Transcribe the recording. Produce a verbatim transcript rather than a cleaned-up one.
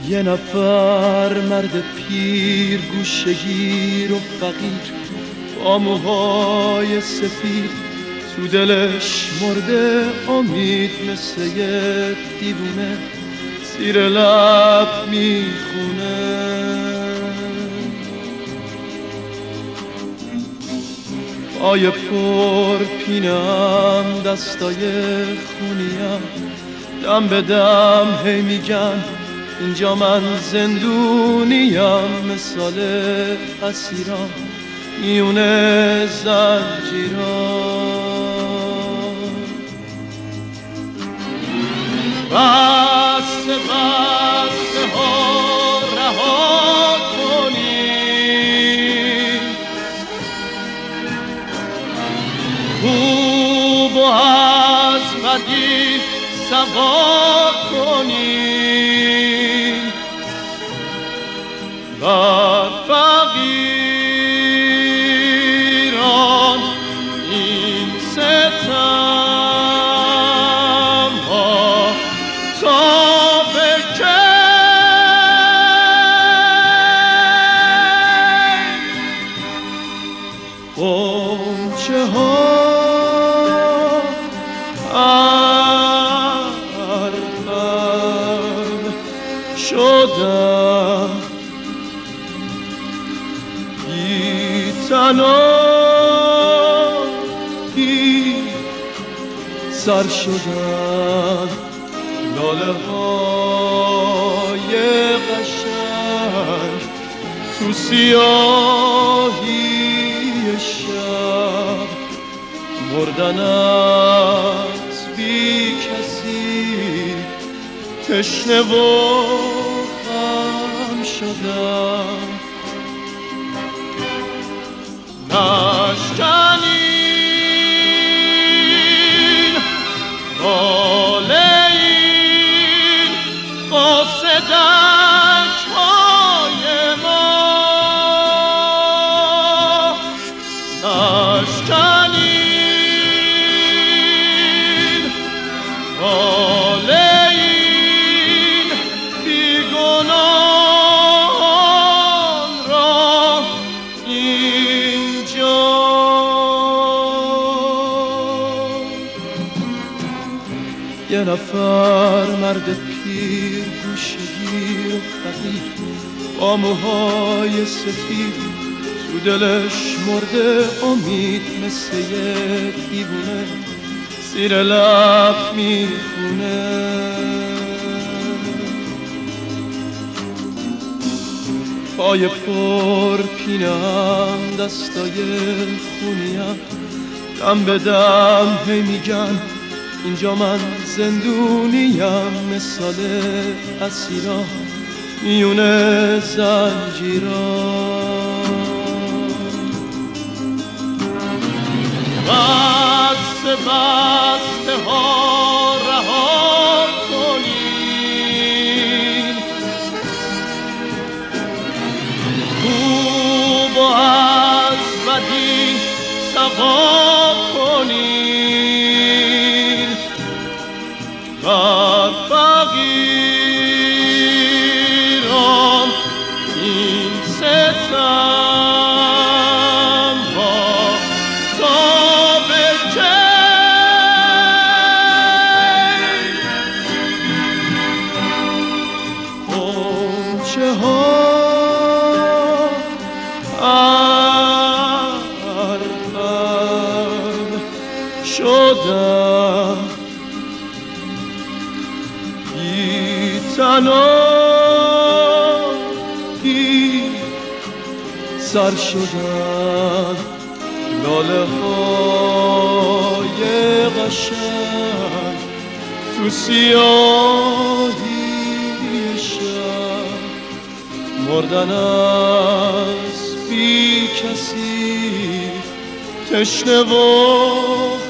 یه نفر مرد پیر گوشه‌گیر و فقیر با موهای سفید تو دلش مرده امید مثل یه دیوونه زیر لب میخونه. پای پر پینم دستای خونیم دم به دم هی میگن اینجا من زندونیم، مثال اسیران میونه زنجیران. بسته بسته ها رها کنی، خوب و از بدی سوا کنی، و فقیران این ستم ها تا به کی؟ غنچه ها ارقم شدم، بی تنها بی سر شدم. لاله های قشنگ تو سیاهی شب مردن از بی کسی، تشنه و غم شدم. نشکنین باله این قاصدک های ما، نشکنین باله این بیگناهان را اینجا. یه نفر مرد پیر گوشه‌گیر و فقیر با موهای سفید تو دلش مرده امید مثل یه دیوونه زیر لب میخونه. پای پر پینم دستای خونیم دم به دم هی میگن اینجا من زندونیم، مثال اسیران میونه زنجیران. بسته بسته ها رها کنین، خوب و از بدی سوا کنین، و فقیران این ستم ها تا به کی؟ غنچه ها ارقم شدم، بی تنها بی سر شدم. لاله های قشنگ تو سیاهی شب مردن از بی کسی، تشنه و